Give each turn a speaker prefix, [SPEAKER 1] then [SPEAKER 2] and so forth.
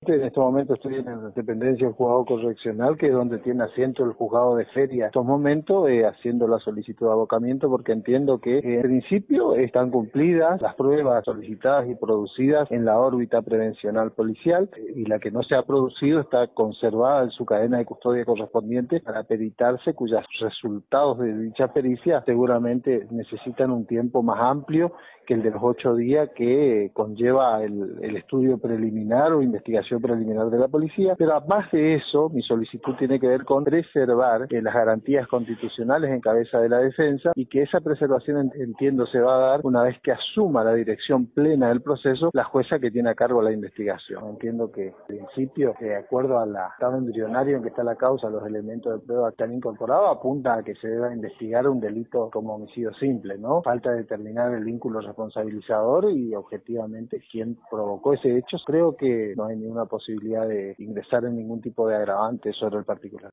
[SPEAKER 1] En este momento estoy en la dependencia del juzgado correccional, que es donde tiene asiento el juzgado de feria. En estos momentos haciendo la solicitud de abocamiento porque entiendo que en principio están cumplidas las pruebas solicitadas y producidas en la órbita prevencional policial y la que no se ha producido está conservada en su cadena de custodia correspondiente para peritarse, cuyos resultados de dicha pericia seguramente necesitan un tiempo más amplio que el de los 8 días que conlleva el estudio preliminar o investigación preliminar de la policía. Pero además de eso, mi solicitud tiene que ver con preservar las garantías constitucionales en cabeza de la defensa y que esa preservación, entiendo, se va a dar una vez que asuma la dirección plena del proceso la jueza que tiene a cargo la investigación. Entiendo que, en principio, de acuerdo al estado embrionario en que está la causa, los elementos de prueba que han incorporado apuntan a que se deba investigar un delito como homicidio simple, ¿no? Falta determinar el vínculo responsabilizador y objetivamente quién provocó ese hecho. Creo que no hay ninguna posibilidad de ingresar en ningún tipo de agravante sobre el particular.